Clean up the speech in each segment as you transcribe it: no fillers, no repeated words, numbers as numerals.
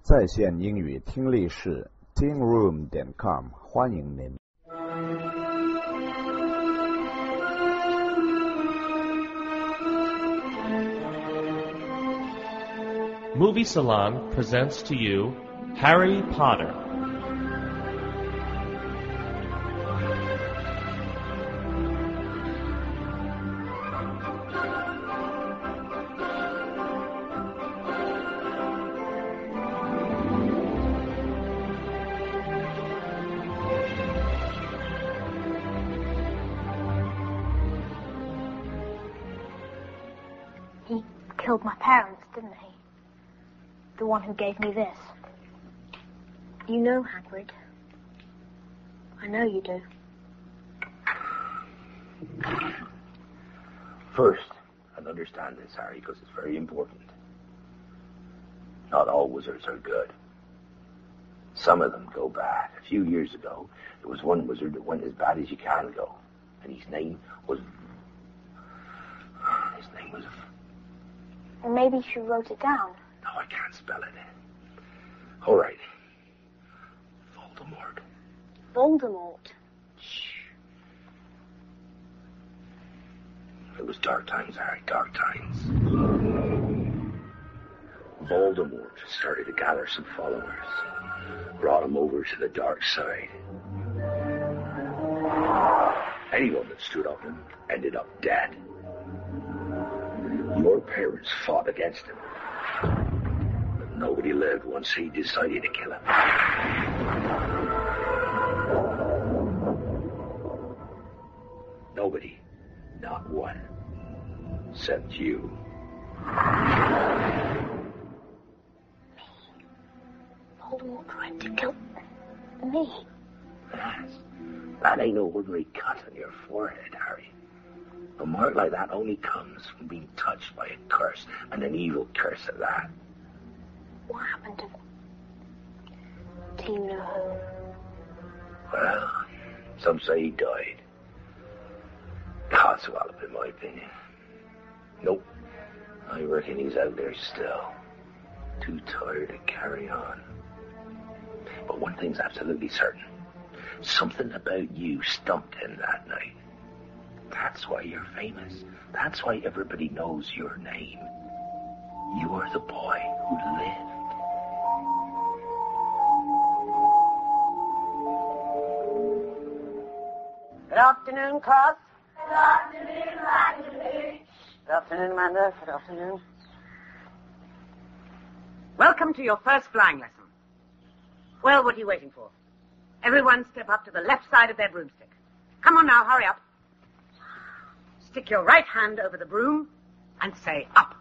在线英语听力室 tingroom.com 欢迎您。 Movie Salon presents to you Harry Potter. He killed my parents, didn't he? The one who gave me this. You know, Hagrid. I know you do. First, and understand this, Harry, because it's very important. Not all wizards are good. Some of them go bad. A few years ago, there was one wizard that went as bad as you can go. And his name was... Maybe she wrote it down. No, I can't spell it. All right. Voldemort. Voldemort? Shh. It was dark times, Harry, dark times. Voldemort started to gather some followers. Brought him over to the dark side. Anyone that stood up to him ended up dead. Your parents fought against him. But nobody lived once he decided to kill him. Nobody. Not one. Except you. Voldemort tried to kill me. Yes. That ain't no ordinary cut on your forehead, Harry. A mark like that only comes from being touched by a curse, and an evil curse at that. What happened to... Do you know who? Well, some say he died. God's wallop, in my opinion. Nope. I reckon he's out there still. Too tired to carry on. But one thing's absolutely certain. Something about you stumped him that night. That's why you're famous. That's why everybody knows your name. You're the boy who lived. Good afternoon, class. Good afternoon, Hagrid. Good afternoon, Amanda. Good afternoon. Welcome to your first flying lesson. Well, what are you waiting for? Everyone step up to the left side of their broomstick. Come on now, hurry up. Stick your right hand over the broom and say up.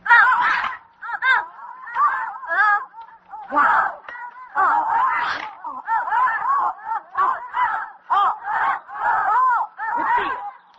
Wow. Repeat.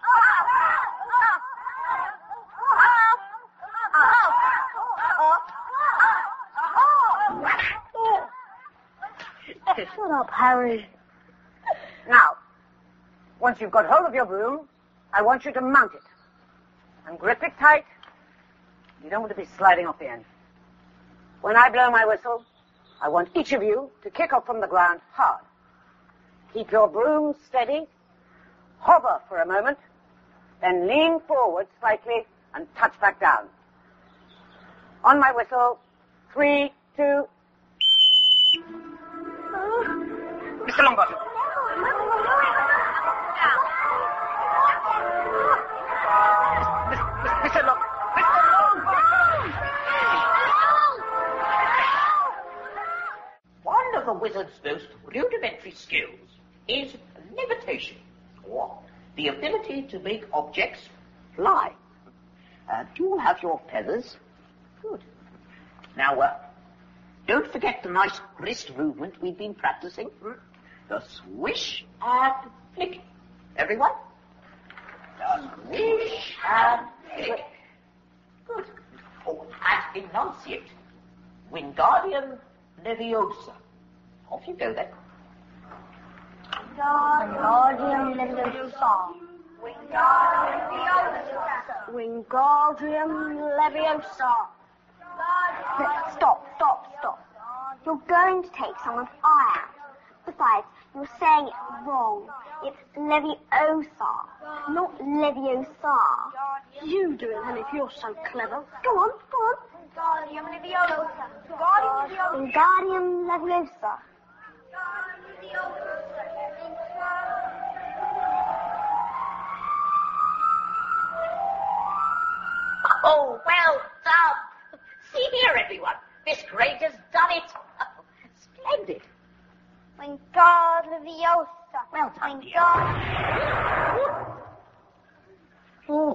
Shut up, Harry. Now, once you've got hold of your broom, I want you to mount it. And grip it tight. You don't want to be sliding off the end. When I blow my whistle, I want each of you to kick off from the ground hard. Keep your broom steady. Hover for a moment. Then lean forward slightly and touch back down. On my whistle, 3, 2... Mr. Longbottom. Mr. Longbottom. One of a wizard's most rudimentary skills is levitation, or the ability to make objects fly. Do you have your feathers? Good. Now, don't forget the nice wrist movement we've been practicing. The swish and flick. Everyone? The swish and flick. Good. Oh, and enunciate. Wingardium Leviosa. Off you go then. Wingardium Leviosa. Wingardium Leviosa. Stop. You're going to take someone's eye out. Besides, you're saying it wrong. It's Leviosa, not Leviosa. You do it then if you're so clever. Go on, go on. Wingardium Leviosa. Wingardium Leviosa. Oh, well done. See here, everyone. This Grade has done it. Oh, splendid. Wingardium Leviosa. Well done, dear. Oh.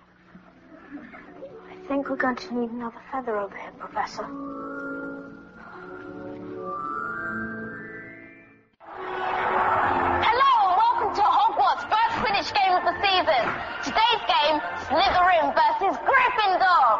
I think we're going to need another feather over here, Professor. Hello and welcome to Hogwarts' first Quidditch game of the season. Today's game, Slytherin versus Gryffindor.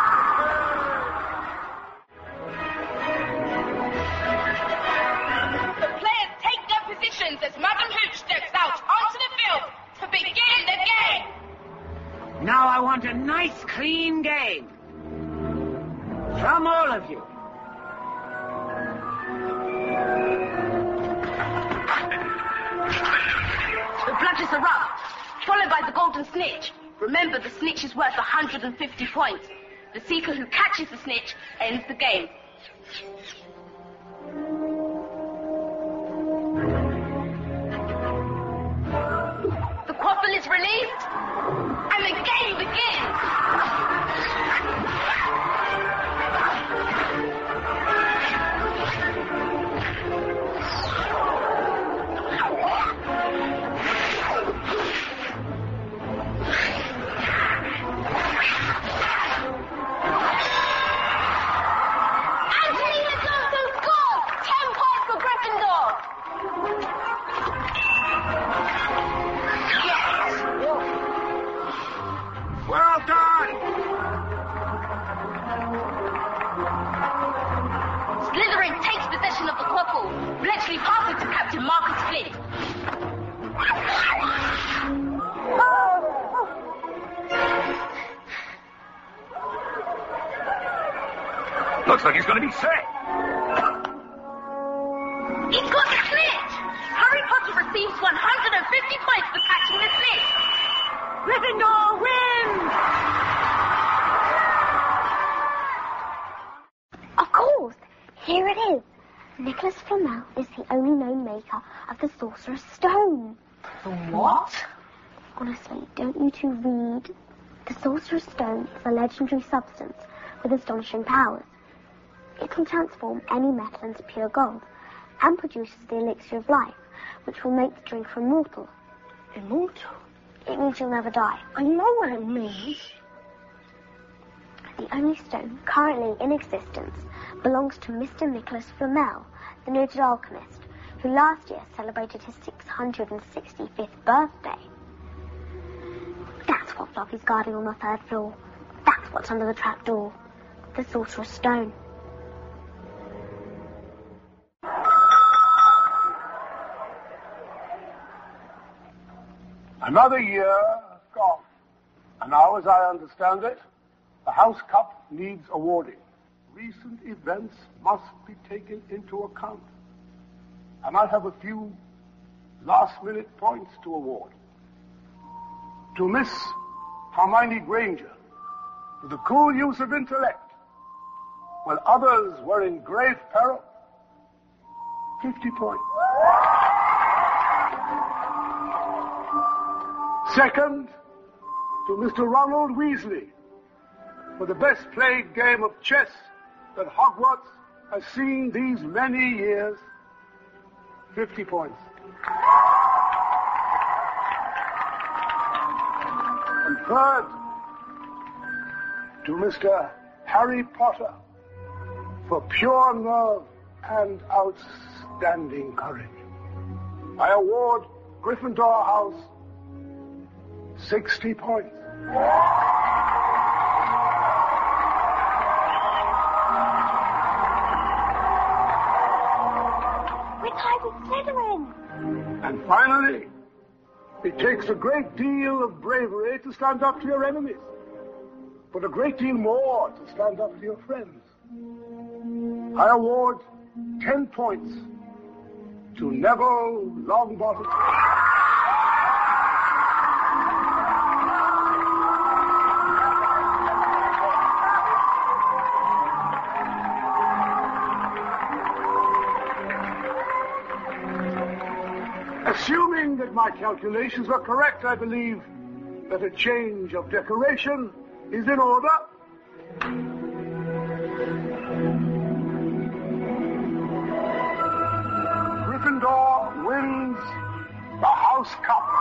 The players take their positions as Madam Hooch steps out onto the field to begin the game. Now I want a nice, clean game. From all of you. The bludgers are up, followed by the golden snitch. Remember, the snitch is worth 150 points. The seeker who catches the snitch ends the game. The quaffle is released, and the game begins. Angelina Johnson scores! 10 points for Gryffindor! Well done! Slytherin takes possession of the quaffle. Bletchley passes to Captain Marcus Flint. Looks like he's going to be safe. He's got the snitch! Harry Potter receives 150 points for catching the snitch. Gryffindor wins! Of course, here it is. Nicholas Flamel is the only known maker of the Sorcerer's Stone. The what? Honestly, don't you two read? The Sorcerer's Stone is a legendary substance with astonishing powers. It can transform any metal into pure gold and produces the elixir of life, which will make the drinker immortal. Immortal? It means you'll never die. I know what it means. The only stone currently in existence belongs to Mr. Nicholas Flamel, the noted alchemist, who last year celebrated his 665th birthday. That's what Floppy's guarding on the 3rd floor. That's what's under the trapdoor. The Sorcerer's Stone. Another year has gone, and now, as I understand it, the House Cup needs awarding. Recent events must be taken into account, and I have a few last-minute points to award. To Miss Hermione Granger, for the cool use of intellect, while others were in grave peril, 50 points. Second, to Mr. Ronald Weasley, for the best played game of chess that Hogwarts has seen these many years, 50 points. And third, to Mr. Harry Potter, for pure nerve and outstanding courage. I award Gryffindor House 60 points. We're tied with Slytherin. And finally, it takes a great deal of bravery to stand up to your enemies, but a great deal more to stand up to your friends. I award 10 points to Neville Longbottom. Assuming that my calculations were correct, I believe that a change of decoration is in order. Gryffindor wins the House Cup.